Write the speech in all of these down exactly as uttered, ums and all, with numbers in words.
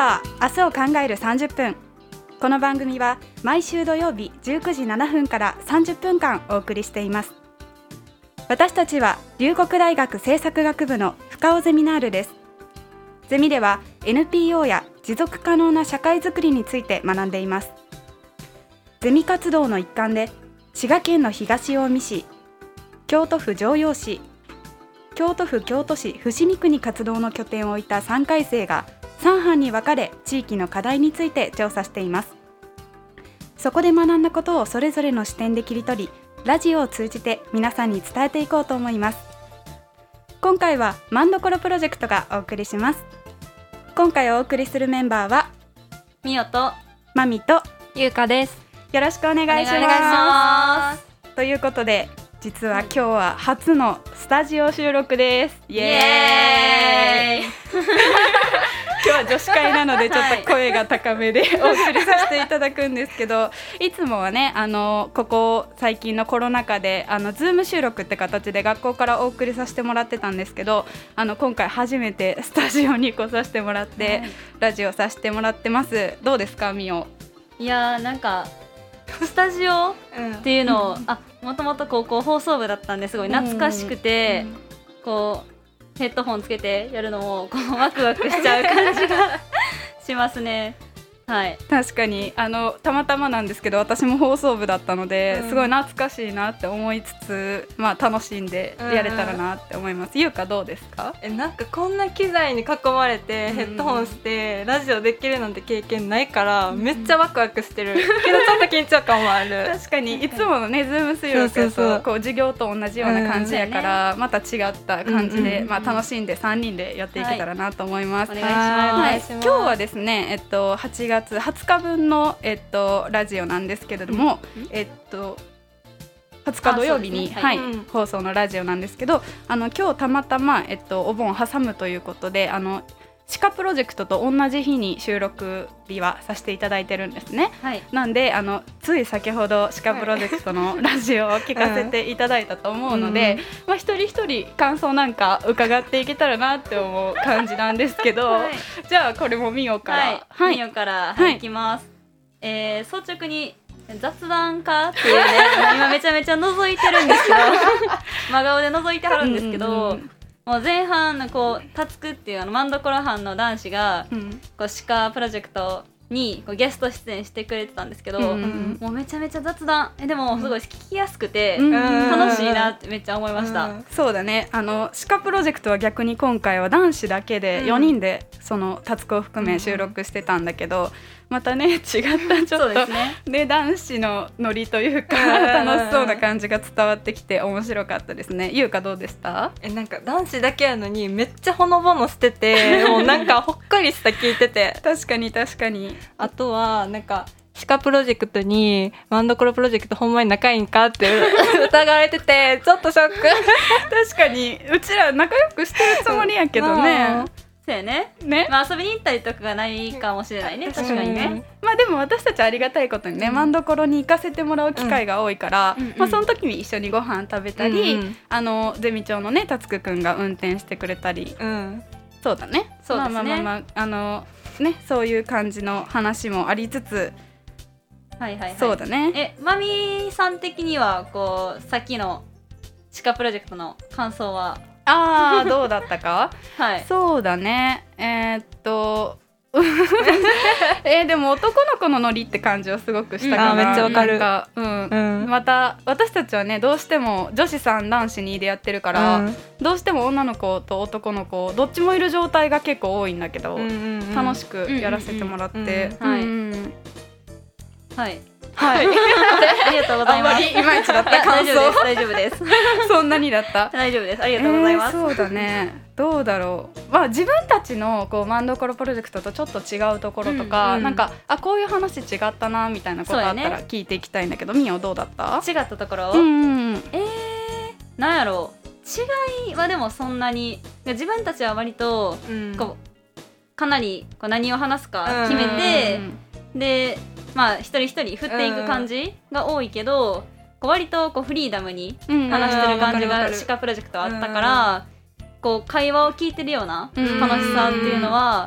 は明日を考えるさんじゅっぷん。この番組は毎週土曜日じゅうくじななふんからさんじゅっぷんかんお送りしています。私たちは龍谷大学政策学部の深尾ゼミナールです。ゼミでは エヌピーオー や持続可能な社会づくりについて学んでいます。ゼミ活動の一環で滋賀県の東近江市、京都府城陽市、京都府京都市伏見区に活動の拠点を置いたさんかい生がさん班に分かれ地域の課題について調査しています。そこで学んだことをそれぞれの視点で切り取り、ラジオを通じて皆さんに伝えていこうと思います。今回はマンドコロプロジェクトがお送りします。今回お送りするメンバーはみおとまみとゆうかです。 よろしくお願いします。 お願いします。 ということで、実は今日は初のスタジオ収録です。イエーイ今日は女子会なのでちょっと声が高めでお送りさせていただくんですけど、いつもはね、あのここ最近のコロナ禍であのズーム収録って形で学校からお送りさせてもらってたんですけど、あの今回初めてスタジオに来させてもらって、はい、ラジオさせてもらってます。どうですか、みお？ いやー、なんかスタジオっていうのを、うん、あもともと高校放送部だったんですごい懐かしくて、うん、こうヘッドホンつけてやるのもこうワクワクしちゃう感じがしますね。はい、 確かにあのたまたまなんですけど、私も放送部だったので、うん、すごい懐かしいなって思いつつ、まあ、楽しんでやれたらなって思います。うん、ゆうかどうですか？ えなんかこんな機材に囲まれてヘッドホンしてラジオできるなんて経験ないから、うん、めっちゃワクワクしてるけどちょっと緊張感もある確かにいつものねズーム収録だとこう授業と同じような感じやから、うん、また違った感じで、うんまあ、楽しんでさんにんでやっていけたらなと思います。 はい、お願いします。 はい、今日はですね、えっと、はちがつはつかぶんの、えっと、ラジオなんですけれども、うん、えっとはつか土曜日に、ねはいはい、放送のラジオなんですけど、あの今日たまたま、えっと、お盆挟むということで、あのシカプロジェクトと同じ日に収録日はさせていただいてるんですね。はい、なんであのつい先ほどシカプロジェクトのラジオを聞かせていただいたと思うので、うんまあ、一人一人感想なんか伺っていけたらなって思う感じなんですけど、はい、じゃあこれもみおから、 はいはい、みおから、はい、いきます。えー、率直に雑談かっていうね今めちゃめちゃ覗いてるんですけど真顔で覗いてはるんですけど、うんうんうんもう前半のこうタツクっていうあのマンドコロ班の男子が、うん、こうシカプロジェクトにこうゲスト出演してくれてたんですけど、うんうん、もうめちゃめちゃ雑談えでもすごい聞きやすくて、うん、楽しいなってめっちゃ思いました。うん、 そうだね、あのシカプロジェクトは逆に今回は男子だけでよにんでそのタツクを含め収録してたんだけど、うんまたね違ったちょっとね、ね男子のノリというか楽しそうな感じが伝わってきて面白かったですね。ゆうかどうでした？ えなんか男子だけやのにめっちゃほのぼのしててもうなんかほっこりした聞いてて確かに確かに。 あとはなんかシカプロジェクトにマンドコロプロジェクトほんまに仲いいんかって疑われててちょっとショック確かにうちら仲良くしてるつもりやけどねそうやね。ね、まあ、遊びに行ったりとかがないかもしれないね。確かにね。 まあでも私たちありがたいことにね、うん、マンドコロに行かせてもらう機会が多いから、うんまあ、その時に一緒にご飯食べたり、うんうん、あのゼミ長のねタツクくんが運転してくれたり、うん、そうだね。そうですね。まあまあまあ、まあ、あのねそういう感じの話もありつつ、 はいはいはい。 そうだね。 え、まみさん的にはこうさっきのシカプロジェクトの感想は？ あーどうだったか、 はい、 そうだねえー、っとえー、でも男の子のノリって感じはすごくしたかな、 うん、あめっちゃわかる。 なんか、うんうん、また私たちはねどうしても女子さん男子にでやってるから、うん、どうしても女の子と男の子どっちもいる状態が結構多いんだけど、うんうんうん、楽しくやらせてもらって、はいはいはい、 ありがとうございます。 あんまりいまいちだった感想大丈夫ですそんなにだった大丈夫ですありがとうございます、 えー、そうだねどうだろう、まあ、自分たちのこうマンドコロプロジェクトとちょっと違うところとか、うんうん、なんかあこういう話違ったなみたいなことあったら聞いていきたいんだけど、みおどうだった？ 違ったところ、 うんうん、 えー、なんやろう違いはでもそんなに自分たちは割とこうかなりこう何を話すか決めて、うん、でまあ一人一人振っていく感じが多いけど、こう割とこうフリーダムに話してる感じがシカプロジェクトあったから、こう会話を聞いてるような楽しさっていうのは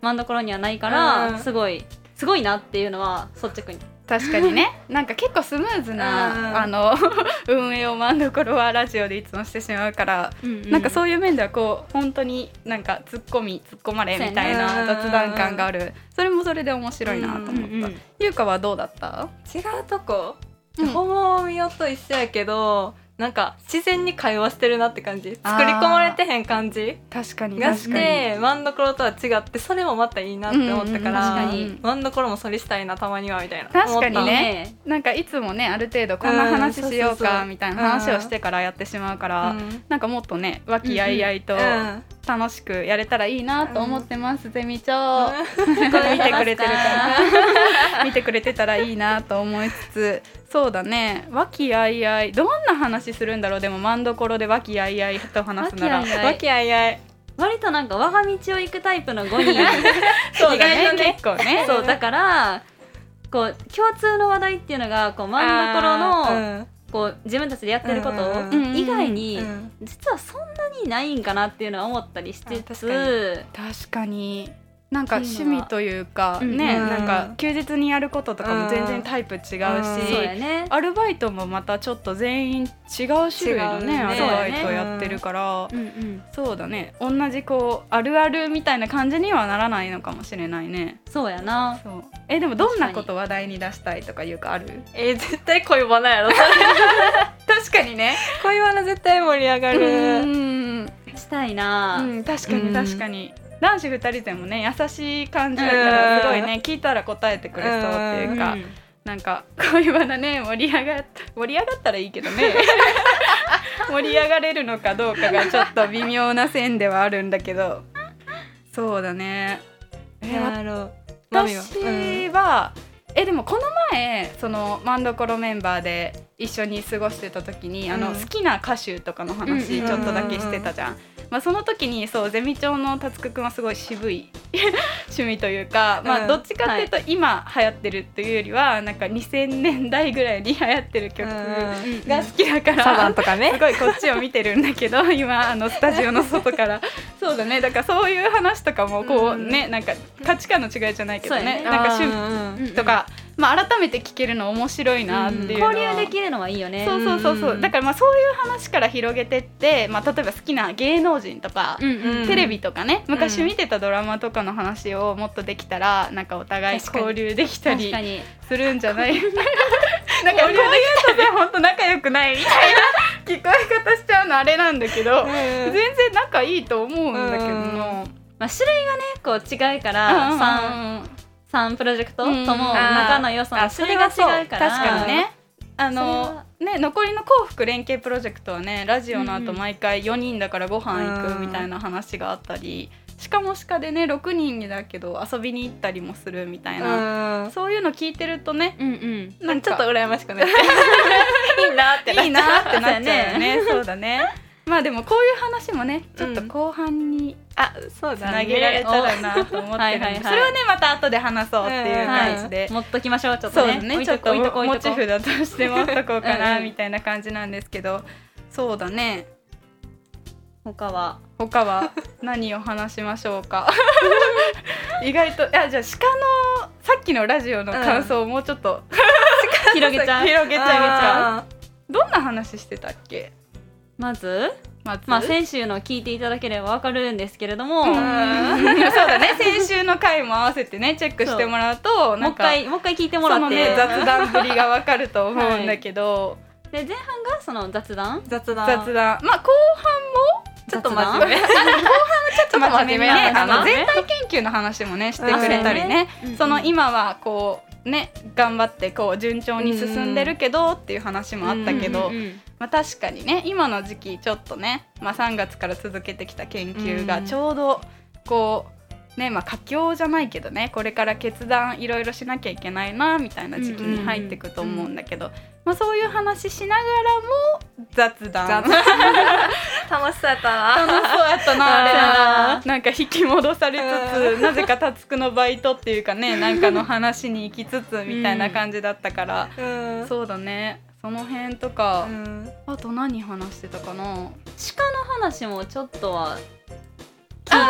マンドコロにはないから、 うんすごいすごいなっていうのは率直に。 確かにねなんか結構スムーズな、 うんあの運営をマンドコロはラジオでいつもしてしまうから、 うんうんなんかそういう面ではこう本当になんか突っ込み突っ込まれみたいな雑談感がある、それもそれで面白いなと思った、 うんうんうん、 ゆうかはどうだった？ 違うとこ、 うんほぼみよと一緒やけどなんか自然に会話してるなって感じ、作り込まれてへん感じ確かにがし確かにてマンドコロとは違ってそれもまたいいなって思ったから、 うんうんうん確かにマンドコロもそれしたいなたまにはみたいな確かに思ったねなんかいつもねある程度こんな話しよううんそうそうそうかみたいな話をしてからやってしまうから、 うんなんかもっとね和気あいあいとうん楽しくやれたらいいなと思ってます、ゼミ長見見てくれてるから見てくれてたらいいなと思いつつ、そうだね和気あいあいどんな話するんだろう。でもマンドコロで和気あいあいと話すなら和気あいあい和気あいあい割となんか我が道を行くタイプのごにんそうだね意外とね結構ねそうだからこう共通の話題っていうのがこうマンドコロの、 あーうんこう自分たちでやってることうんうんうん以外に、 うん実はそんなにないんかなっていうのは思ったりしてあつ確確かになんか趣っていうのは味というかうんね、 うんなんか休日にやることとかも全然タイプ違うし、 うんそうやねアルバイトもまたちょっと全員違う種類のね違うねアルバイトやってるから、 うんうんそうだね同じこうあるあるみたいな感じにはならないのかもしれないね。 そうやなそうえでもどんなこと話題に出したいとかいうかある？ えー絶対恋バナやろそれ確かにね恋バナ絶対盛り上がうるん、 したいな、 うん、確かうんに確かに、男子ふたりでもね優しい感じだからすごいね聞いたら答えてくれそうっていうか、 うんなんか恋バナね盛り上がった盛り上がったらいいけどね盛り上がれるのかどうかがちょっと微妙な線ではあるんだけどそうだねえやろうマミは私は、えでもこの前そのマンドコロメンバーで一緒に過ごしてた時に、あのうん好きな歌手とかの話うんちょっとだけしてたじゃん、まあ、その時にそうゼミ長のたつくくんはすごい渋い趣味というか、まあ、 うんどっちかっていうと今流行ってるっていうよりはなんかにせんねんだいぐらいに流行ってる曲うんが好きだから、 サザンとかねすごいこっちを見てるんだけど今あのスタジオの外からそうだねだからそういう話とかもこうね、なんか価値観の違いじゃないけどね、 そうやねなんか趣うん味とか、まあ、改めて聞けるの面白いなっていうのは、 交流できるのはいいよね。 そうそうそうそう、 うんだからまあそういう話から広げてって、まあ、例えば好きな芸能人とか、 うんうんテレビとかね昔見てたドラマとかの話をもっとできたらなんかお互い確かに交流できたり確かにするんじゃないなんかこういうので本当仲良くないみたいな聞こえ方しちゃうのあれなんだけど、全然仲いいと思うんだけどな、 まあ、種類がねこう違うからさんさんプロジェクトとも仲の良さの種類が違うから、 確かにねあそれのはね残りの幸福連携プロジェクトはねラジオの後毎回よにんだからご飯行くみたいな話があったり、しかもしかでねろくにんだけど遊びに行ったりもするみたいな、 うんそういうの聞いてるとねうんうんなんかちょっと羨ましくなっていいなってなっいいちゃうなってなっちゃうよねそうだねまあでもこういう話もねちょっと後半にあそうつだねなげられたらなと思ってるんで、 はいはいはいそれはねまた後で話そうっていう感じで、 持っときましょうちょっそうとね置いですねちょっととこ置いとこ置モいとこチ札として持っとこうかうんうんなみたいな感じなんですけどそうだね他は他は何を話しましょうか意外といやじゃあ鹿のさっきのラジオの感想をもうちょっと、 広げちゃう広げちゃいまあすか。どんな話してたっけまずまず、 まあ先週の聞いていただければわかるんですけれども、 うんもそうだね先週の回も合わせてねチェックしてもらうとう一なんか回もう一回聞いてもらって、 そのね雑談ぶりがわかると思うんだけど、 で前半がその雑談雑談雑談まあ後半もちょっと真面目ちょっと真面目にねあ真面目なのかなの全体研究の話もねしてくれたりねうんうんその今はこうね頑張ってこう順調に進んでるけどっていう話もあったけど、 うんうんうんまあ、確かにね今の時期ちょっとね、まあ、さんがつから続けてきた研究がうんちょうどこうねまあ佳境じゃないけどねこれから決断いろいろしなきゃいけないなみたいな時期に入ってくと思うんだけど、まあ、そういう話しながらも雑談雑楽し楽しそうやったなそうやったなあれあななんか引き戻されつつなぜかタツクのバイトっていうかねなんかの話に行きつつみたいな感じだったから、 うんそうだねその辺とか、 うんあと何話してたかな鹿の話もちょっとは聞いた気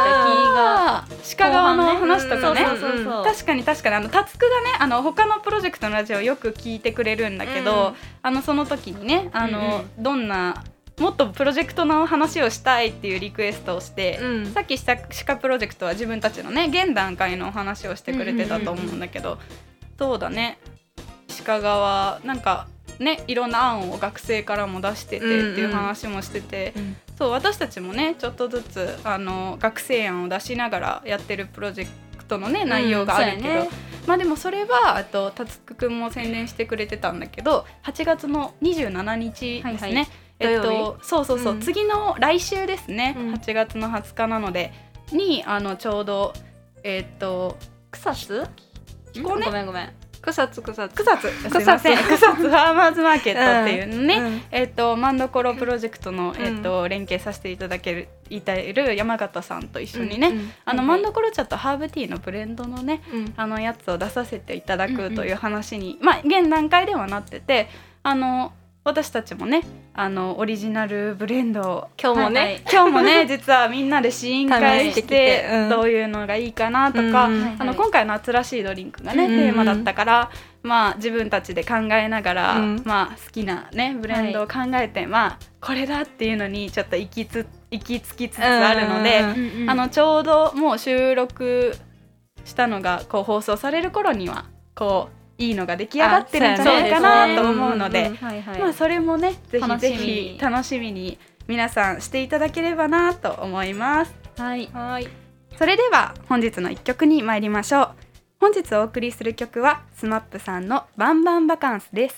が鹿川の話とかね、 そうそうそうそう、 確かに確かにあのタツクがねあの他のプロジェクトのラジオよく聞いてくれるんだけど、うん、あのその時にねあの、うんうん、どんなもっとプロジェクトの話をしたいっていうリクエストをして、うん、さっきした鹿プロジェクトは自分たちのね現段階のお話をしてくれてたと思うんだけど、うんうんうん、そうだね鹿川なんかねいろんな案を学生からも出しててっていう話もしてて、うんうん、そう私たちもねちょっとずつあの学生案を出しながらやってるプロジェクトのね内容があるけど、うんね、まあでもそれはあとタツクくんも宣伝してくれてたんだけどはちがつのにじゅうしちにちですね、はいはい、えっと、そうそうそう、うん、次の来週ですね、うん、はちがつのはつかなのでにあのちょうどえっと草津聞こうねごめんごめん草津草津草津すいません草津ファーマーズマーケットっていうね、うん、えっとマンドコロプロジェクトの、えっと、連携させていただけるいたいる山形さんと一緒にね、うんうん、あの、はいはい、マンドコロ茶とハーブティーのブレンドのね、うん、あのやつを出させていただくという話に、うんうん、まあ現段階ではなっててあの私たちもねあのオリジナルブレンドを今日もね、 はいはい、今日もね実はみんなで試飲会してうん、どういうのがいいかなとか、うん、あの今回の夏らしいドリンクがね、うん、テーマだったから、まあ、自分たちで考えながら、うんまあ、好きな、ね、ブレンドを考えて、はいまあ、これだっていうのにちょっと行きつ行き着きつつあるので、うん、あのちょうどもう収録したのがこう放送される頃にはこういいのが出来上がってるんじゃないかなと思うので、まあそれもねぜひぜひ楽しみに皆さんしていただければなと思います。 はい、 はいそれでは本日のいっきょくに参りましょう。本日お送りする曲はスマップさんのバンバンバカンスです。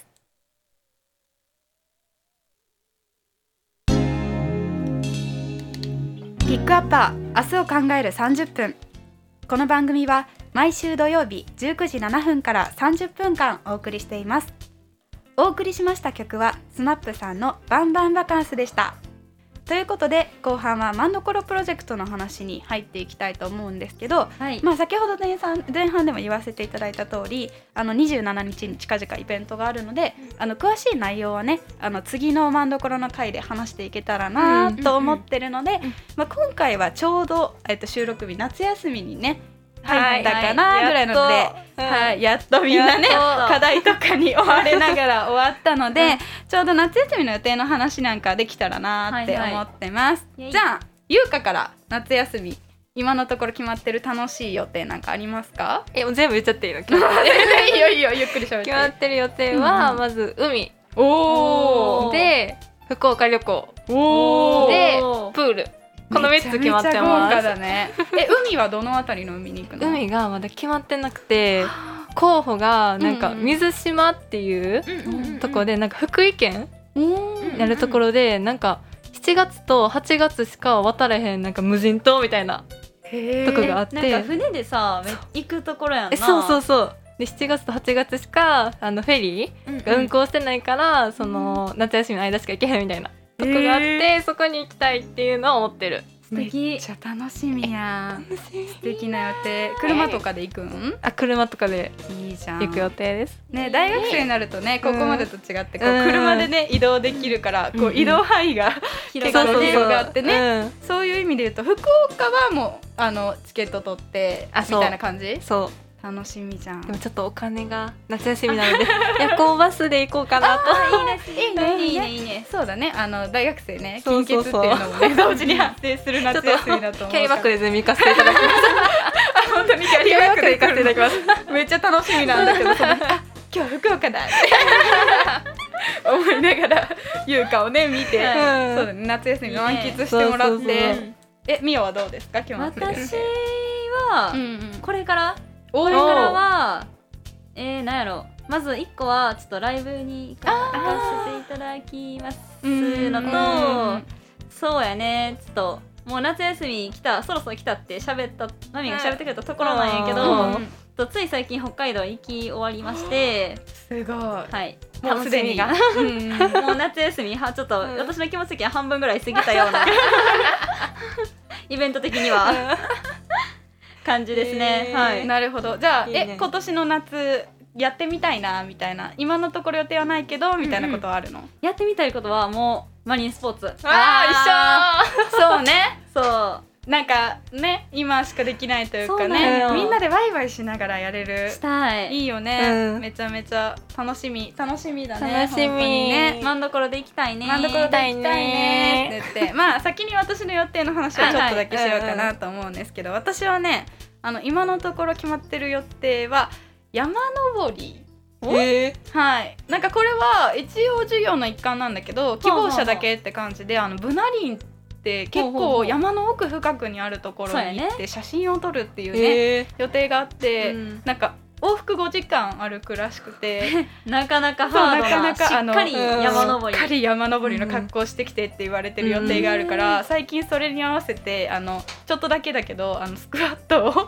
ピックアッパー明日を考えるさんじゅっぷん。この番組は毎週土曜日じゅうくじななふんからさんじゅっぷんかんお送りしています。お送りしました曲はスマップさんのバンバンバカンスでした。ということで後半はマンドコロプロジェクトの話に入っていきたいと思うんですけど、はいまあ、先ほど前半、前半でも言わせていただいた通りあのにじゅうしちにちに近々イベントがあるのであの詳しい内容はねあの次のマンドコロの回で話していけたらなと思ってるので、うんうんうんまあ、今回はちょうど、えっと、収録日夏休みにね入ったかなぐらいなので、はいはい、やっとみんなね課題とかに追われながら終わったので、うん、ちょうど夏休みの予定の話なんかできたらなって思ってます、はいはい、じゃあゆうかから夏休み今のところ決まってる楽しい予定なんかありますか？ えもう全部言っちゃっていいの？いいよいいよゆっくりしゃべって。 決まってる予定は、うん、まず海おで福岡旅行おでプールこのみっつ決まってます。めちゃめちゃ豪華だね。え海はどのあたりの海に行くの？ 海がまだ決まってなくて候補がなんか水島っていうところでなんか福井県にあるところでなんかしちがつとはちがつしか渡れへんなんか無人島みたいなとこがあってなんか船でさ行くところやんな。 そうそうそうでしちがつとはちがつしかあのフェリーが運航してないから、うんうん、その夏休みの間しか行けへんみたいなとこがあって、えー、そこに行きたいっていうのを思ってる。 素敵。めっちゃ楽しみや。素敵な予定。車とかで行くん？ あ、車とかでいいじゃん。 行く予定です。 ね、大学生になるとね、高校までと違ってこう車でね移動できるから、こう移動範囲が結構広がってね。そういう意味で言うと福岡はもうあのチケット取ってみたいな感じ？ そう。 楽しみじゃん。 でもちょっとお金が夏休みなので夜行バスで行こうかなと。 いいねいいねいいね。そうだねあの大学生ね金欠っていうのもね同時に発生する夏休みだと思うから。 キャリーバッグで全部行かせていただきます。 あ本当にキャリーバッグで行かせていただきます。めっちゃ楽しみなんだけどそのあ今日福岡だって思いながら優香をね見て、うん、そうだね夏休み満喫してもらって。そうそうそうえみおはどうですか決まってる？ 私はこれから。これからはえー、なんやろまずいっこはちょっとライブに行かせていただきますのとそうやねちょっともう夏休み来たそろそろ来たって喋ったマミが喋ってくれたところなんやけどとつい最近北海道行き終わりましてすごいはいもうすでにがもう夏休みはちょっと私の気持ち的に半分ぐらい過ぎたようなイベント的には感じですね、えー、はい。 なるほど。じゃあいい、ね、え今年の夏やってみたいなみたいな今のところ予定はないけどみたいなことはあるの？うんうん、 やってみたいことはもうマリンスポーツ。 ああ一緒。そうね。 そうなんかね今しかできないというかそうなね、 のよみんなでワイワイしながらやれるしたい。 いいよね、 うんめちゃめちゃ楽しみ楽しみだね。 楽しみ本当にね真ん所で行きたいね。 真ん所で行きたいねって言ってまあ先に私の予定の話をちょっとだけしようかなと思うんですけど、私はねあの今のところ決まってる予定は山登り。 えはいなんかこれは一応授業の一環なんだけど希望者だけって感じで、あのブナ林って結構ほうほうほう山の奥深くにあるところに行っそうて写真を撮るっていうねえー予定があって、 うんなんか往復ごじかん歩くらしくてなかなかハードな、 そうなかなかあのしっかり山登り。 しっかり山登りの格好してきてって言われてる予定があるから、 うん最近それに合わせてあのちょっとだけだけどあのスクワットを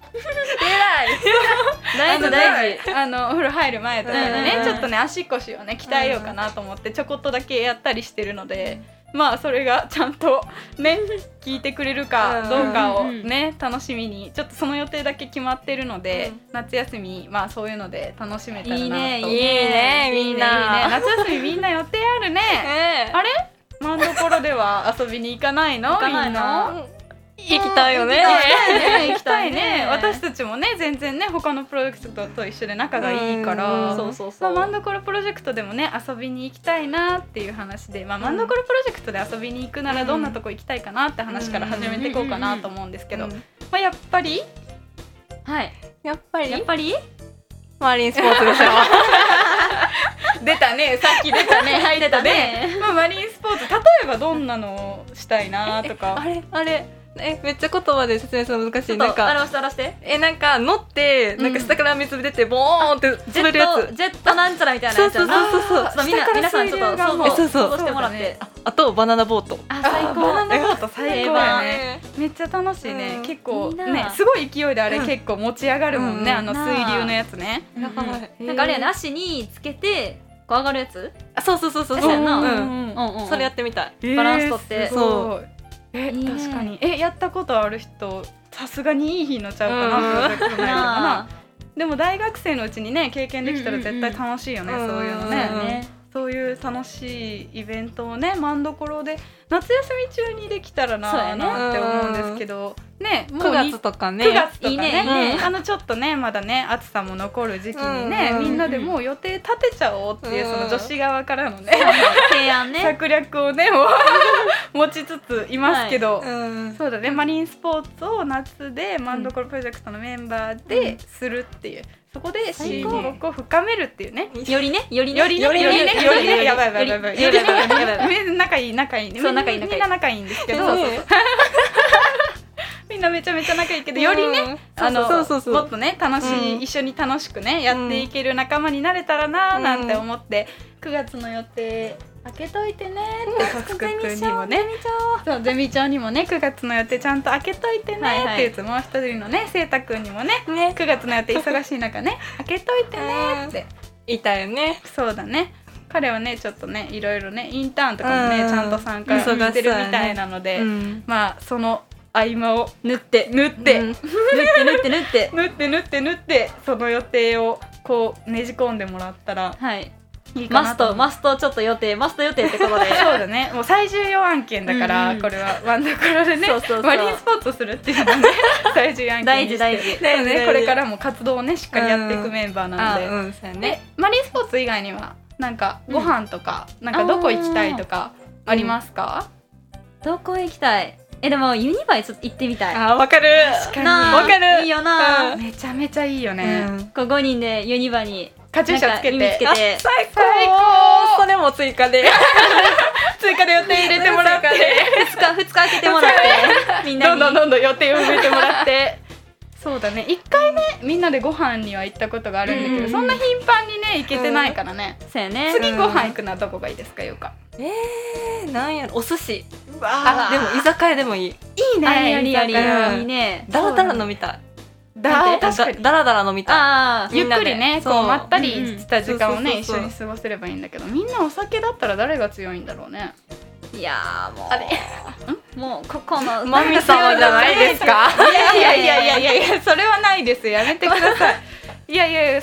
大事大事。 あのお風呂入る前とかにね、 うんちょっとね足腰をね鍛えようかなと思ってちょこっとだけやったりしてるので、まあそれがちゃんとね聞いてくれるかどうかをね楽しみにちょっとその予定だけ決まってるので、 うん夏休みまあそういうので楽しめたらなと。 いいねいいねみんないいね夏休みみんな予定あるねえあれ真ん所では遊びに行かないの行かないのみんな行きたいよね行きたいね行きたいね行きたいね私たちもね全然ね他のプロジェクトと一緒で仲がいいからうんそうそうそう。 まあ、真ん所プロジェクトでもね遊びに行きたいなっていう話で、まあ、真ん所プロジェクトで遊びに行くならどんなとこ行きたいかなって話から始めていこうかなと思うんですけど、 うんまあ、やっぱりはい。 やっぱりやっぱりマリンスポーツでしょ出たねさっき出たね入出たったね、 ね。 まあ、マリンスポーツ例えばどんなのをしたいなとかあれあれえめっちゃ言葉で説明するの難しい。 ちょっとなんか表して表して。 えなんか乗ってなんか下から水出てボーンってジェ滑るやつ。 ットジェットなんちゃらみたいなやつやな。 そうそうそうそうちょっとみんな下から皆さんちょっと水流がもう想像えそうそう想像してもらって。 ああとバナナボート。 ああ最高。 バナナボート最高やねえめっちゃ楽しいね、 うん結構いいなねすごい勢いであれうん結構持ち上がるもんね、 うんあの水流のやつね、 うんうんやばいなんかあれやね足につけてこう上がるやつ。 あそうそうそうそうそうやなうんうんうんうん。 それやってみたい。 えーバランスとってすごいえいいね確かにえやったことある人さすがにいい日のちゃうかな、 うんプロジェクト内とかななでも大学生のうちにね経験できたら絶対楽しいよね、 うんうんうんそういうのうんね、 うんね。 そういう楽しいイベントをね真ん所で夏休み中にできたらなそうやねなって思うんですけどねもうくがつとかね。 くがつとかねいいねいいねあのちょっとねまだね暑さも残る時期にね、 うんうんみんなでもう予定立てちゃおうっていう、 うんその女子側からのね、 提案ね。 策略をねもう持ちつついますけど、 うん。 そうだねマリンスポーツを夏で真ん所プロジェクトのメンバーでするっていう、そこで親最高睦を深めるっていうねよりねよりねよりねよりねよりねやばいやばいやばいよりねよりねよりね仲いい仲いいねそう仲いい仲いいみんな仲いいんですけどそうそうそうみんなめちゃめちゃ仲いいけどよりねうんあのそうそうそうもっとね楽しい、 うん一緒に楽しくねやっていける仲間になれたらななんて思って、くがつの予定開けといてねってさつくくんにもねそうゼミ長にもねくがつの予定ちゃんと開けといてねはいはいって言うともう一人のねせいたくんにもねねくがつの予定忙しい中ね開けといてねっていたよね。 そうだね彼はねちょっとねいろいろねインターンとかもねうんちゃんと参加してるみたいなので、 うん。 まあその合間を塗って縫って、 うん塗って塗って塗って。 縫って縫って縫ってその予定をこうねじ込んでもらったらはい。 いいかマなと思うストマストちょっと予定マスト予定ってことで。 そうだねもう最重要案件だから、 うんうんこれは真ん所でねそうそうそうマリンスポーツをするっていうのはね最重要案件大にして事大事。 だよね大事これからも活動をねしっかりやっていくメンバーなので、 あうんそうやでね。 マリンスポーツ以外にはなんかご飯とか、なんかどこ行きたいとかありますか？ どこ行きたい？えでもユニバへちょっと行ってみたい。 あわかる。 確かになあわかるいいよな。 うんめちゃめちゃいいよね、 うんこうごにんでユニバにカチューシャつけてなんか耳つけて。 最高最高それも追加で追加で予定入れてもらってふつかふつか開けてもらってみんなに。 どんどんどんどん予定を埋めてもらってそうだね一回ねみんなでご飯には行ったことがあるんだけど、 うんうんそんな頻繁にね行けてないからね、 そうやね。 次ご飯行くのはどこがいいですかよかえー、なんやろお寿司。 ああでも居酒屋でもいい。 いいありありあり居酒屋いいね。 だらだら飲みたい。 だなんて確かにだだらだら飲みたい。 ああゆっくりねこうまったうんうんりした時間をね一そうそうそうそう緒に過ごせればいいんだけどみんなお酒だったら誰が強いんだろうねいやーもうあれもうここのマミ様じゃないですか。 いやいやいやいやいやいやそれはないですやめてくださいいやいやいやそんなこと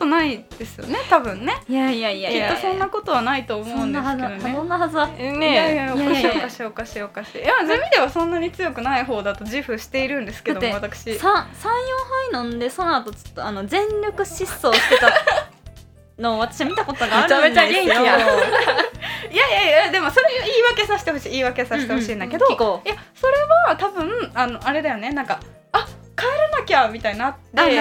ことないですよね多分ね。 いやいやいやいや、 きっとそんなことはないと思うんですけどね。 そんなはずはね。いやいやおかしいおかしいおかしいおかしい。いやゼミではそんなに強くない方だと自負しているんですけども、私さん、よんはい飲んでその後ちょっとあの全力疾走してたのを私見たことがあるんですよ。めちゃめちゃ元気や。 いやいやいやでもそれ言い訳させてほしい言い訳させてほしいんだけど、うんうん、いやそれは多分あのあれだよね、なんかあ帰らなきゃみたいになって、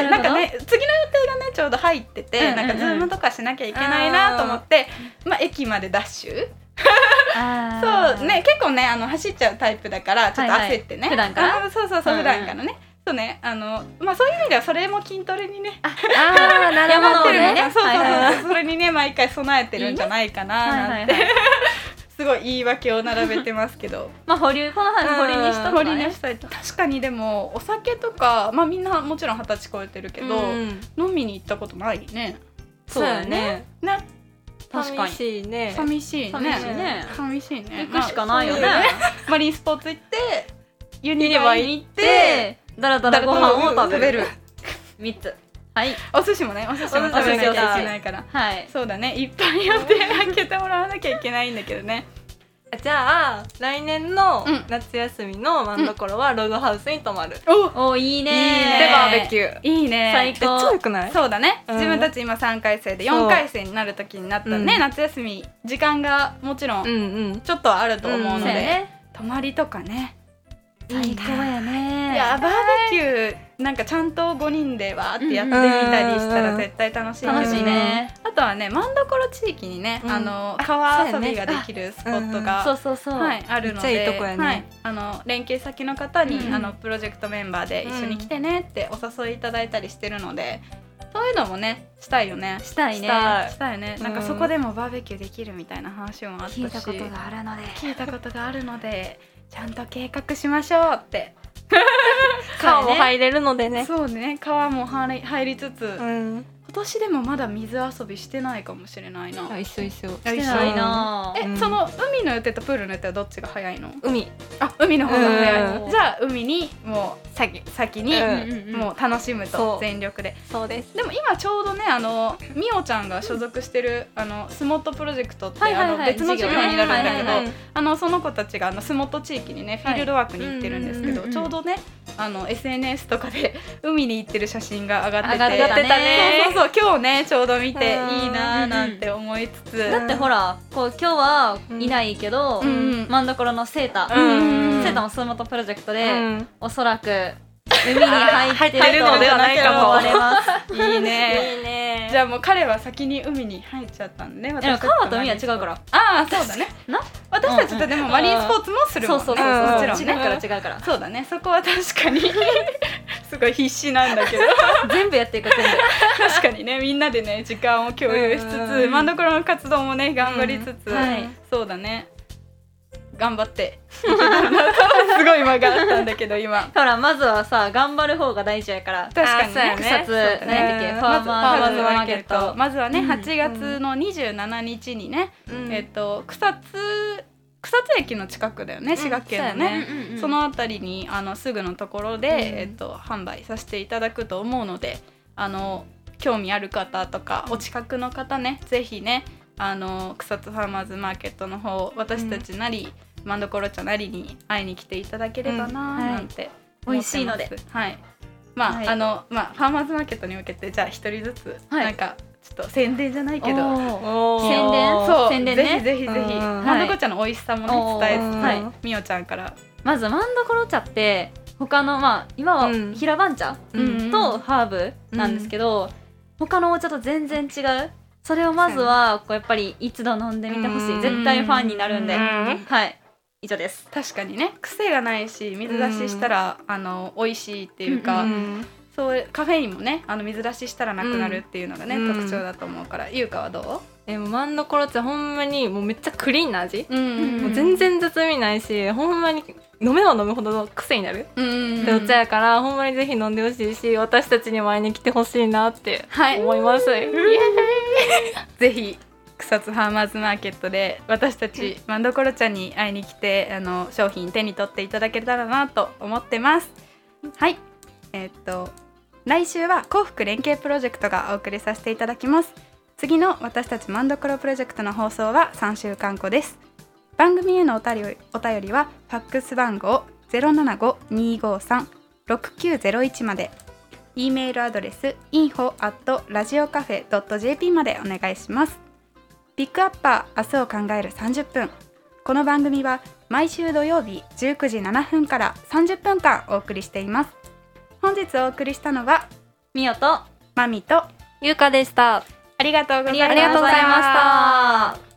なんかね次の予定がねちょうど入ってて、うんうんうん、なんかズームとかしなきゃいけないなと思って、まあ駅までダッシュそうね、結構ねあの走っちゃうタイプだからちょっと焦ってね、はいはい、普段からそうそうそう、うんうん、普段からねそうね、あのまあそういう意味ではそれも筋トレにねああなるほどね、そうそうそう、はいはい、それにね毎回備えてるんじゃないかななんて、はいはいはい、すごい言い訳を並べてますけどまあ保留この範囲保留にした保留にしたい。確かにでもお酒とかまあみんなもちろん二十歳超えてるけど、うん、飲みに行ったことないね。 そうだねね、 確かに寂しいね寂しいね寂しいね寂しいね行くしかないよね、 まあ、マリンスポーツ行ってユニバに行ってだらだらご飯を食べるみっつ、 はい、 お寿司もねお寿司も食べなきゃいけないから、 はい、 そうだね、いっぱい予定開けてもらわなきゃいけないんだけどね。 じゃあ来年の夏休みの真ん所はログハウスに泊まる、 うん、お, おいいねでバーベキューいいね最高。 超よくない？ そうだね、うん、自分たち今さんかい生でよんかい生になる時になったね、うん、夏休み時間がもちろんちょっとあると思うので、うんうんね、泊まりとかね最高やね。 いやバーベキューなんかちゃんとごにんでわーってやってみたりしたら絶対楽しいけど、ね、 楽しいね。 あとはね真所地域にね、うん、あの川遊びができるスポットが、 そうそうそう、 はい、あるので、 めっちゃいいとこやね、 はい、あの連携先の方に、うん、あのプロジェクトメンバーで一緒に来てねってお誘いいただいたりしてるので、そういうのもねしたいよね。 したいねしたいよね、うん、なんかそこでもバーベキューできるみたいな話もあったし、 聞いたことがあるので聞いたことがあるのでちゃんと計画しましょうって川も入れるのでね。 そうね、川も入り、入りつつ、 うん、 今年でもまだ水遊びしてないかもしれないな。 一緒一緒してないな。 え、うん、その海の予定とプールの予定はどっちが早いの？ 海。 あ、海の方が早い、うん、じゃあ海にもう先先に、うん、もう楽しむと全力で。 そうです。 でも今ちょうどね、あのみおちゃんが所属してるあのスモットプロジェクトって、 はいはいはい、 あの別の授業になるんだけど、 はいはいはい、 あのその子たちがあのスモット地域にねフィールドワークに行ってるんですけど、はい、ちょうどねあの エスエヌエス とかで海に行ってる写真が上がってて、 上がってたね。 そうそうそう、今日ねちょうど見ていいなーなんて思いつつ、 だってほらこう今日はいないけど、うん、真ん所のセータ、 うん、 セータもスモットプロジェクトで、うん、おそらく海に入ってるのではないかと思われます。 いいね。 いいね。 じゃあもう彼は先に海に入っちゃったんでね。 私川と海は違うから。 ああ、そうだね。な、私たちとでもマリンスポーツもするもんね。 そうそうそう、 もちろん違うから違うから。 そうだね。そこは確かにすごい必死なんだけど。 全部やっていく全部。 確かにね、みんなでね時間を共有しつつ、真ん所の活動もね頑張りつつ、そうだね。頑張ってすごい間があったんだけど今ほらまずはさ頑張る方が大事やから。 確かにね、 草津何だっけ、ファーマーズマーケット、 まずはねはちがつのにじゅうしちにちにね、えっと草津草津駅の近くだよね、滋賀県のね、そのあたりにあのすぐのところでえっと販売させていただくと思うので、あの興味ある方とかお近くの方ねぜひねあの草津ファーマーズマーケットの方私たちなり、うん、真所茶なりに会いに来ていただければななんて思ってます、うん、はい、美味しいので、 はいまあはい、あのまあファーマーズマーケットに向けてじゃあ一人ずつ、はい、なんかちょっと宣伝じゃないけど宣伝そう宣伝ね、 ぜひぜひぜひ真所茶の美味しさもね伝えつつ、はい、みおちゃんからまず真所茶って他のまあ今は平番茶、うん、とハーブなんですけど、うん、他のお茶と全然違う。それをまずはこうやっぱり一度飲んでみてほしい。絶対ファンになるんで、はい以上です。 確かにね癖がないし水出ししたら、うん、あの美味しいっていうか、うん、そうカフェインもねあの水出ししたらなくなるっていうのがね、うん、特徴だと思うから。ゆうかはどう？ えもう真所茶ほんまにもうめっちゃクリーンな味、 うんうんうん、 もう全然雑味ないしほんまに飲めば飲むほど癖になる、うんうんうん、ってお茶やからほんまにぜひ飲んでほしいし私たちにも会いに来てほしいなって思います、はい、 ぜひ草津ファーマーズマーケットで私たち真所茶に会いに来てあの商品手に取っていただけたらなと思ってます。はいえー、っと来週は幸福連携プロジェクトがお送りさせていただきます。次の私たちマンドクロプロジェクトの放送はさんしゅうかんごです。番組へのお便り、お便りはファックス番号 ゼロななご にーごーさん ろくきゅうゼロいち まで、 E メールアドレス インフォ アット ラジオカフェ ドット ジェーピー までお願いします。ピックアッパー明日を考えるさんじゅっぷん。この番組は毎週土曜日じゅうくじななふんからさんじゅっぷんかんお送りしています。本日お送りしたのはみおとまみとゆうかでした。 ありがとうございました。 ありがとうございました。